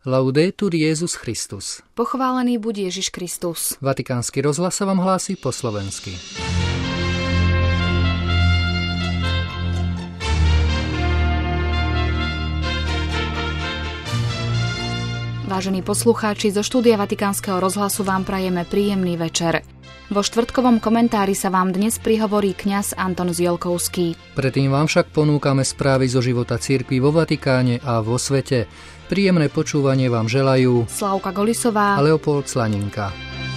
Laudetur Jesus Christus. Pochválený buď Ježiš Kristus. Vatikánsky rozhlas sa vám hlási po slovensky. Vážení poslucháči, zo štúdia Vatikánskeho rozhlasu vám prajeme príjemný večer. Vo štvrtkovom komentári sa vám dnes prihovorí kňaz Anton Ziolkovský. Predtým vám však ponúkame správy zo života cirkvi vo Vatikáne a vo svete. Príjemné počúvanie vám želajú Slavka Golisová a Leopold Slaninka.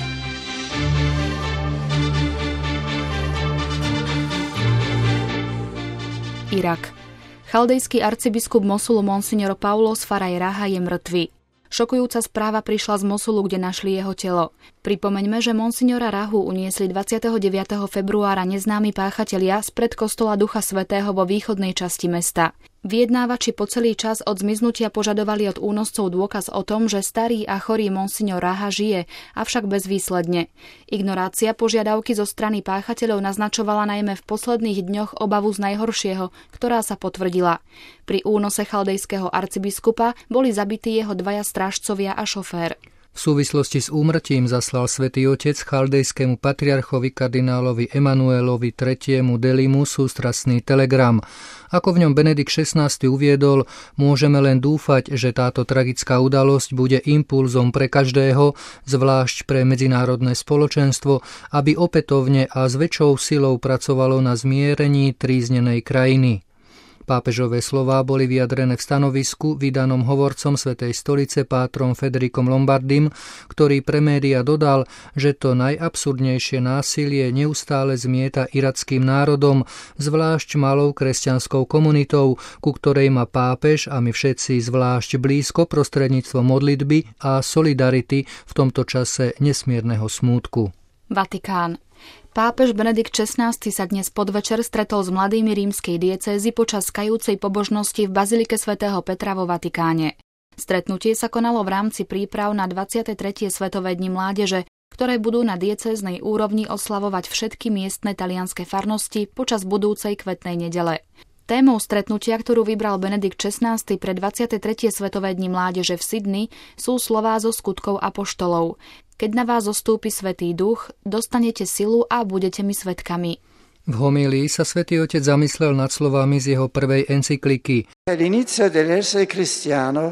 Irak. Chaldejský arcibiskup Mosulu monsignor Paulos Faraj Raha je mŕtvy. Šokujúca správa prišla z Mosulu, kde našli jeho telo. Pripomeňme, že monsignora Rahu uniesli 29. februára neznámi páchatelia spred kostola Ducha Svätého vo východnej časti mesta. Vyjednávači po celý čas od zmiznutia požadovali od únoscov dôkaz o tom, že starý a chorý monsignor Raha žije, avšak bezvýsledne. Ignorácia požiadavky zo strany páchateľov naznačovala najmä v posledných dňoch obavu z najhoršieho, ktorá sa potvrdila. Pri únose chaldejského arcibiskupa boli zabití jeho dvaja strážcovia a šofér. V súvislosti s úmrtím zaslal Svätý Otec chaldejskému patriarchovi kardinálovi Emanuelovi III. Delimu sústrastný telegram. Ako v ňom Benedikt XVI uviedol, môžeme len dúfať, že táto tragická udalosť bude impulzom pre každého, zvlášť pre medzinárodné spoločenstvo, aby opätovne a s väčšou silou pracovalo na zmierení tríznenej krajiny. Pápežové slová boli vyjadrené v stanovisku vydanom hovorcom Svätej stolice pátrom Federikom Lombardim, ktorý pre média dodal, že to najabsurdnejšie násilie neustále zmieta irackým národom, zvlášť malou kresťanskou komunitou, ku ktorej má pápež a my všetci zvlášť blízko prostredníctvom modlitby a solidarity v tomto čase nesmierneho smútku. Vatikán. Pápež Benedikt XVI sa dnes podvečer stretol s mladými rímskej diecézy počas kajúcej pobožnosti v Bazilike svätého Petra vo Vatikáne. Stretnutie sa konalo v rámci príprav na 23. Svetové dni mládeže, ktoré budú na diecéznej úrovni oslavovať všetky miestne talianske farnosti počas budúcej kvetnej nedele. Témou stretnutia, ktorú vybral Benedikt XVI pre 23. Svetové dni mládeže v Sydney, sú slová zo skutkov apoštolov. Keď na vás zostúpi Svätý Duch, dostanete silu a budete mi svedkami. V homílii sa Svätý Otec zamyslel nad slovami z jeho prvej encykliky. All'inizio dell'essere cristiano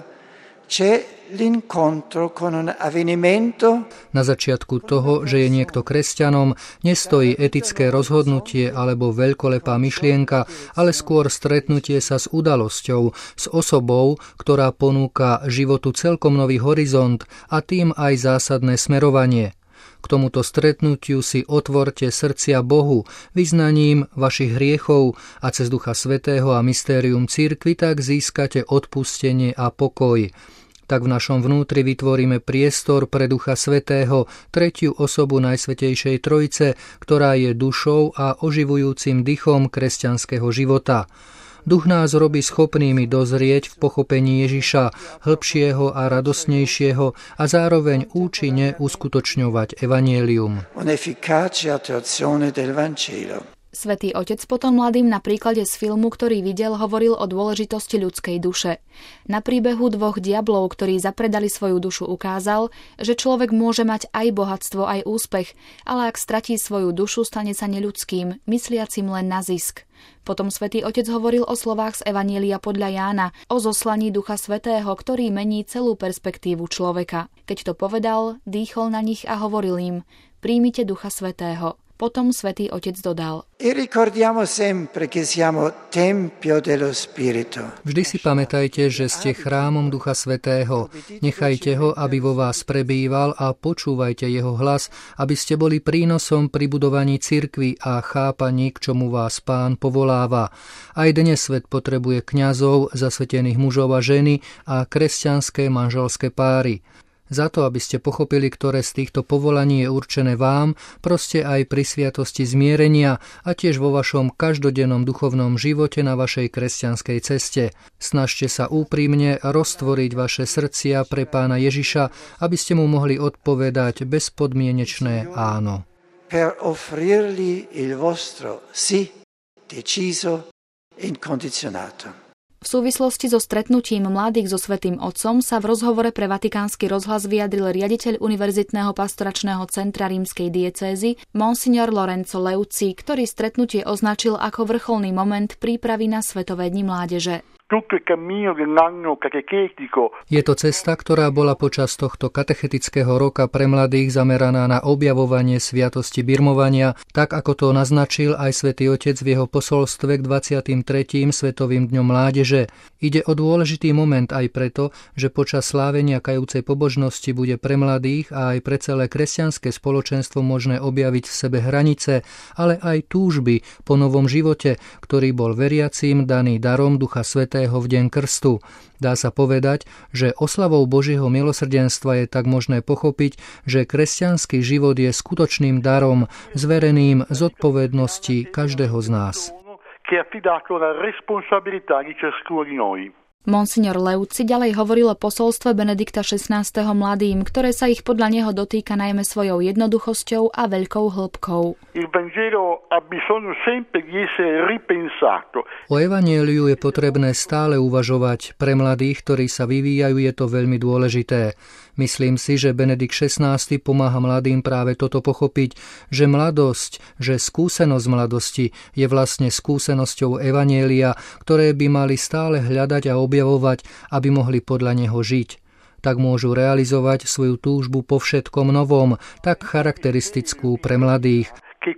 c'è l'incontro con un avvenimento. Na začiatku toho, že je niekto kresťanom, nestojí etické rozhodnutie alebo veľkolepá myšlienka, ale skôr stretnutie sa s udalosťou, s osobou, ktorá ponúka životu celkom nový horizont a tým aj zásadné smerovanie. K tomuto stretnutiu si otvorte srdcia Bohu, vyznaním vašich hriechov a cez Ducha Svätého a mystérium cirkvi tak získate odpustenie a pokoj. Tak v našom vnútri vytvoríme priestor pre Ducha Svätého, tretiu osobu Najsvätejšej Trojice, ktorá je dušou a oživujúcim dychom kresťanského života. Duch nás robí schopnými dozrieť v pochopení Ježiša, hĺbšieho a radosnejšieho a zároveň účinne uskutočňovať evanjelium. Svätý Otec potom mladým na príklade z filmu, ktorý videl, hovoril o dôležitosti ľudskej duše. Na príbehu dvoch diablov, ktorí zapredali svoju dušu, ukázal, že človek môže mať aj bohatstvo, aj úspech, ale ak stratí svoju dušu, stane sa neľudským, mysliacim len na zisk. Potom Svätý Otec hovoril o slovách z Evanjelia podľa Jána, o zoslaní Ducha Svätého, ktorý mení celú perspektívu človeka. Keď to povedal, dýchol na nich a hovoril im: Príjmite Ducha Svätého. Potom Svätý Otec dodal: Vždy si pamätajte, že ste chrámom Ducha Svätého. Nechajte ho, aby vo vás prebýval a počúvajte jeho hlas, aby ste boli prínosom pri budovaní cirkvi a chápaní, k čomu vás Pán povoláva. Aj dnes svet potrebuje kňazov, zasvetených mužov a ženy a kresťanské manželské páry. Za to, aby ste pochopili, ktoré z týchto povolaní je určené vám, proste aj pri sviatosti zmierenia a tiež vo vašom každodennom duchovnom živote na vašej kresťanskej ceste. Snažte sa úprimne roztvoriť vaše srdcia pre Pána Ježiša, aby ste mu mohli odpovedať bezpodmienečné áno. Per offrirgli il vostro sì deciso e incondizionato. V súvislosti so stretnutím mladých so Svätým Otcom sa v rozhovore pre Vatikánsky rozhlas vyjadril riaditeľ Univerzitného pastoračného centra rímskej diecézy monsignor Lorenzo Leuci, ktorý stretnutie označil ako vrcholný moment prípravy na Svetové dni mládeže. Je to cesta, ktorá bola počas tohto katechetického roka pre mladých zameraná na objavovanie sviatosti birmovania, tak ako to naznačil aj Svätý Otec v jeho posolstve k 23. Svetovým dňom mládeže. Ide o dôležitý moment aj preto, že počas slávenia kajúcej pobožnosti bude pre mladých a aj pre celé kresťanské spoločenstvo možné objaviť v sebe hranice, ale aj túžby po novom živote, ktorý bol veriacím daný darom Ducha Svätého v deň krstu. Dá sa povedať, že oslavou Božieho milosrdenstva je tak možné pochopiť, že kresťanský život je skutočným darom, zvereným zodpovednosti každého z nás. Monsignor Leuci ďalej hovoril o posolstve Benedikta XVI. Mladým, ktoré sa ich podľa neho dotýka najmä svojou jednoduchosťou a veľkou hĺbkou. O evanjeliu je potrebné stále uvažovať. Pre mladých, ktorí sa vyvíjajú, je to veľmi dôležité. Myslím si, že Benedikt XVI. Pomáha mladým práve toto pochopiť, že mladosť, že skúsenosť mladosti je vlastne skúsenosťou evanjelia, ktoré by mali stále hľadať a objavovať, aby mohli podľa neho žiť. Tak môžu realizovať svoju túžbu po všetkom novom, tak charakteristickú pre mladých.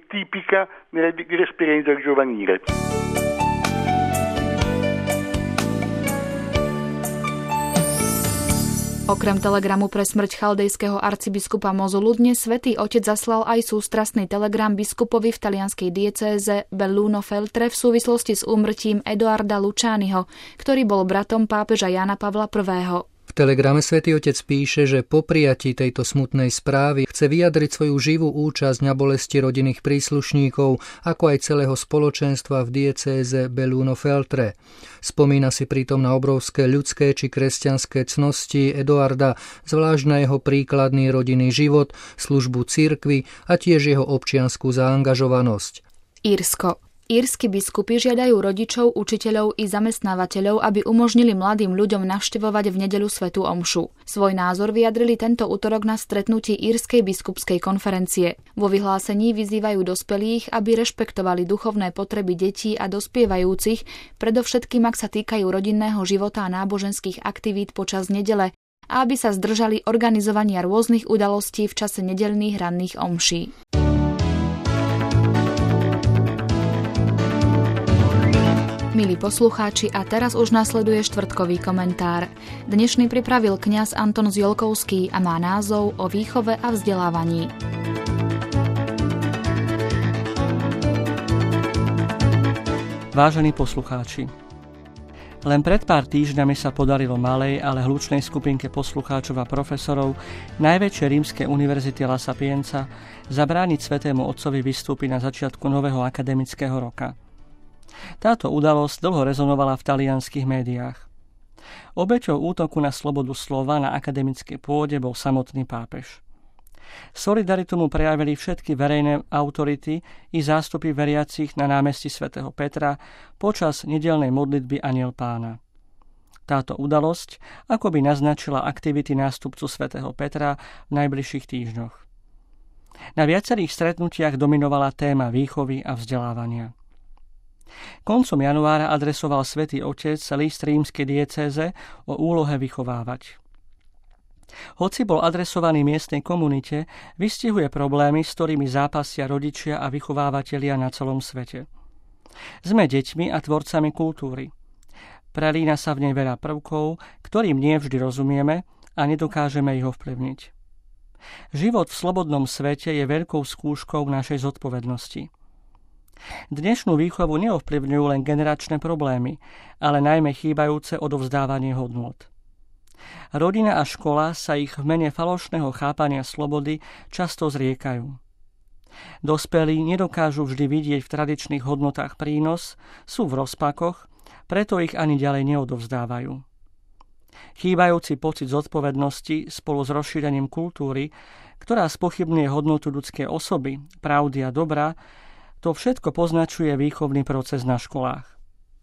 Okrem telegramu pre smrť chaldejského arcibiskupa Mosulu dnes Svätý Otec zaslal aj sústrastný telegram biskupovi v talianskej diecéze Belluno Feltre v súvislosti s úmrtím Edoarda Lucianiho, ktorý bol bratom pápeža Jána Pavla I. V telegrame Svätý Otec píše, že po prijatí tejto smutnej správy chce vyjadriť svoju živú účasť na bolesti rodinných príslušníkov, ako aj celého spoločenstva v diecéze Belluno Feltre. Spomína si pritom na obrovské ľudské či kresťanské cnosti Eduarda, zvlášť na jeho príkladný rodinný život, službu cirkvi a tiež jeho občiansku zaangažovanosť. Írsko. Írsky biskupy žiadajú rodičov, učiteľov i zamestnávateľov, aby umožnili mladým ľuďom navštevovať v nedeľu svätú omšu. Svoj názor vyjadrili tento utorok na stretnutí Írskej biskupskej konferencie. Vo vyhlásení vyzývajú dospelých, aby rešpektovali duchovné potreby detí a dospievajúcich, predovšetkým ak sa týkajú rodinného života a náboženských aktivít počas nedele, a aby sa zdržali organizovania rôznych udalostí v čase nedeľných ranných omší. Milí poslucháči, a teraz už nasleduje štvrtkový komentár. Dnešný pripravil kňaz Anton Ziolkovský a má názov O výchove a vzdelávaní. Vážení poslucháči, len pred pár týždňami sa podarilo malej, ale hlučnej skupinke poslucháčov a profesorov najväčšej rímskej univerzity La Sapienza zabrániť Svätému Otcovi vystúpiť na začiatku nového akademického roka. Táto udalosť dlho rezonovala v talianskych médiách. Obeťou útoku na slobodu slova na akademickej pôde bol samotný pápež. Solidaritu mu prejavili všetky verejné autority i zástupy veriacich na námestí svätého Petra počas nedeľnej modlitby Anjel Pána. Táto udalosť akoby naznačila aktivity nástupcu svätého Petra v najbližších týždňoch. Na viacerých stretnutiach dominovala téma výchovy a vzdelávania. Koncom januára adresoval Svätý Otec list rímskej diecéze o úlohe vychovávať. Hoci bol adresovaný miestnej komunite, vystihuje problémy, s ktorými zápasia rodičia a vychovávatelia na celom svete. Sme deťmi a tvorcami kultúry. Prelína sa v nej veľa prvkov, ktorým nie vždy rozumieme a nedokážeme ich ovplyvniť. Život v slobodnom svete je veľkou skúškou našej zodpovednosti. Dnešnú výchovu neovplyvňujú len generačné problémy, ale najmä chýbajúce odovzdávanie hodnôt. Rodina a škola sa ich v mene falošného chápania slobody často zriekajú. Dospelí nedokážu vždy vidieť v tradičných hodnotách prínos, sú v rozpakoch, preto ich ani ďalej neodovzdávajú. Chýbajúci pocit zodpovednosti spolu s rozšírením kultúry, ktorá spochybňuje hodnotu ľudskej osoby, pravdy a dobra, to všetko poznačuje výchovný proces na školách.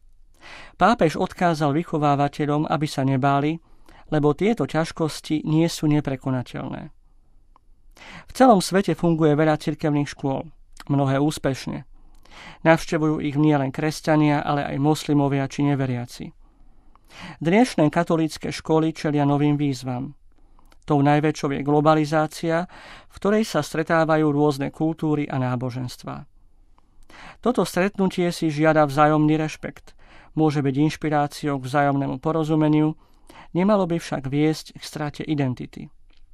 Pápež odkázal vychovávateľom, aby sa nebáli, lebo tieto ťažkosti nie sú neprekonateľné. V celom svete funguje veľa cirkevných škôl, mnohé úspešne. Navštevujú ich nielen kresťania, ale aj moslimovia či neveriaci. Dnešné katolícke školy čelia novým výzvam. Tou najväčšou je globalizácia, v ktorej sa stretávajú rôzne kultúry a náboženstvá. Toto stretnutie si žiada vzájomný rešpekt, môže byť inšpiráciou k vzájomnému porozumeniu, nemalo by však viesť k strate identity.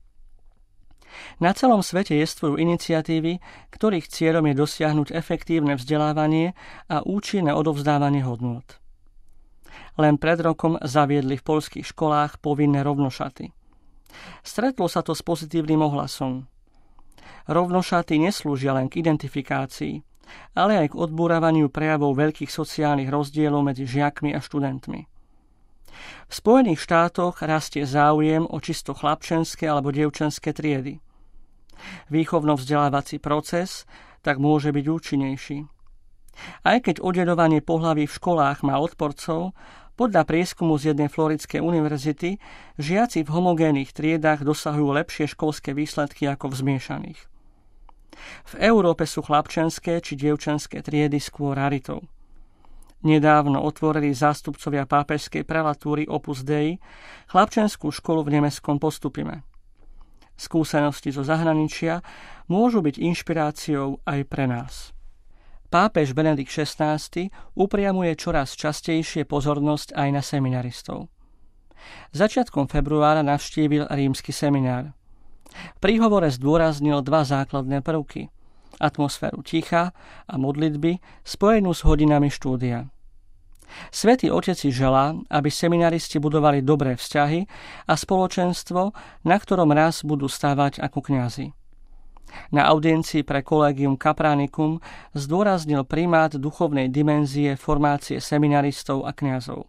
Na celom svete jestvujú iniciatívy, ktorých cieľom je dosiahnuť efektívne vzdelávanie a účinné odovzdávanie hodnôt. Len pred rokom zaviedli v poľských školách povinné rovnošaty. Stretlo sa to s pozitívnym ohlasom. Rovnošaty neslúžia len k identifikácii, ale aj k odbúravaniu prejavov veľkých sociálnych rozdielov medzi žiakmi a študentmi. V Spojených štátoch rastie záujem o čisto chlapčenské alebo dievčenské triedy. Výchovno-vzdelávací proces tak môže byť účinnejší. Aj keď oddeľovanie pohlaví v školách má odporcov, podľa prieskumu z jednej floridskej univerzity žiaci v homogénnych triedách dosahujú lepšie školské výsledky ako v zmiešaných. V Európe sú chlapčenské či dievčenské triedy skôr raritou. Nedávno otvorili zástupcovia pápežskej prelatúry Opus Dei chlapčenskú školu v nemeckom Postupime. Skúsenosti zo zahraničia môžu byť inšpiráciou aj pre nás. Pápež Benedikt XVI upriamuje čoraz častejšie pozornosť aj na seminaristov. Začiatkom februára navštívil rímsky seminár. V príhovore zdôraznil dva základné prvky: atmosféru ticha a modlitby spojenú s hodinami štúdia. Svätý Otec si želá, aby seminaristi budovali dobré vzťahy a spoločenstvo, na ktorom raz budú stávať ako kňazi. Na audiencii pre Collegium Capranicum zdôraznil primát duchovnej dimenzie formácie seminaristov a kňazov.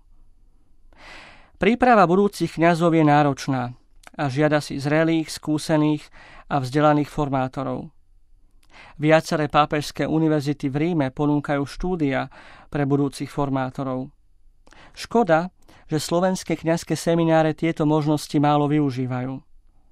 Príprava budúcich kňazov je náročná a žiada si zrelých, skúsených a vzdelaných formátorov. Viaceré pápežské univerzity v Ríme ponúkajú štúdia pre budúcich formátorov. Škoda, že slovenské kňazské semináre tieto možnosti málo využívajú.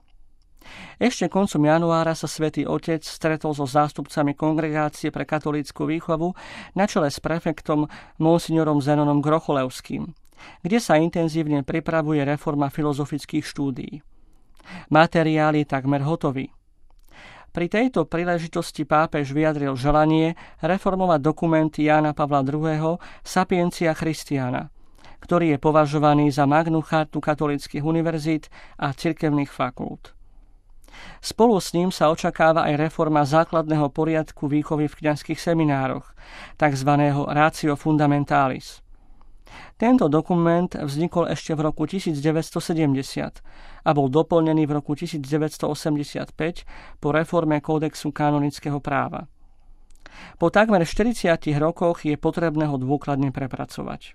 Ešte koncom januára sa Svätý Otec stretol so zástupcami Kongregácie pre katolícku výchovu na čele s prefektom monsignorom Zenonom Grocholevským, kde sa intenzívne pripravuje reforma filozofických štúdií. Materiál je takmer hotový. Pri tejto príležitosti pápež vyjadril želanie reformovať dokument Jána Pavla II. Sapiencia Christiana, ktorý je považovaný za Magnu chartu katolíckych univerzít a cirkevných fakult. Spolu s ním sa očakáva aj reforma základného poriadku výchovy v kňazských seminároch, tzv. Ratio Fundamentalis. Tento dokument vznikol ešte v roku 1970 a bol doplnený v roku 1985 po reforme kódexu kanonického práva. Po takmer 40 rokoch je potrebné ho dôkladne prepracovať.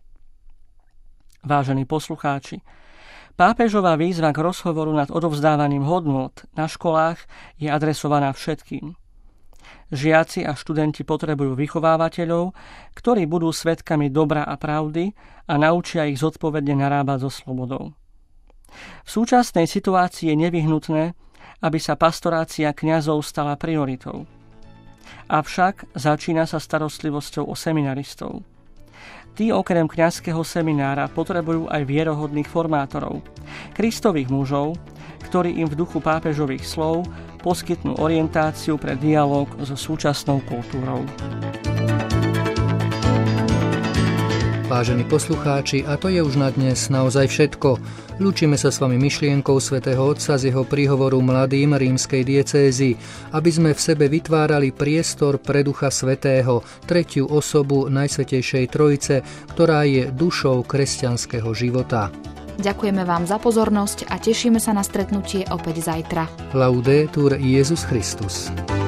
Vážení poslucháči, pápežová výzva k rozhovoru nad odovzdávaním hodnôt na školách je adresovaná všetkým. Žiaci a študenti potrebujú vychovávateľov, ktorí budú svedkami dobra a pravdy a naučia ich zodpovedne narábať so slobodou. V súčasnej situácii je nevyhnutné, aby sa pastorácia kňazov stala prioritou. Avšak začína sa starostlivosťou o seminaristov. Tí okrem kňazského seminára potrebujú aj vierohodných formátorov, Kristových mužov, ktorí im v duchu pápežových slov poskytnú orientáciu pre dialóg so súčasnou kultúrou. Vážení poslucháči, a to je už na dnes naozaj všetko. Lúčime sa s vami myšlienkou svätého Otca z jeho príhovoru mladým rímskej diecézy, aby sme v sebe vytvárali priestor pre Ducha Svätého, tretiu osobu Najsvätejšej Trojice, ktorá je dušou kresťanského života. Ďakujeme vám za pozornosť a tešíme sa na stretnutie opäť zajtra. Laudetur Jesus Christus.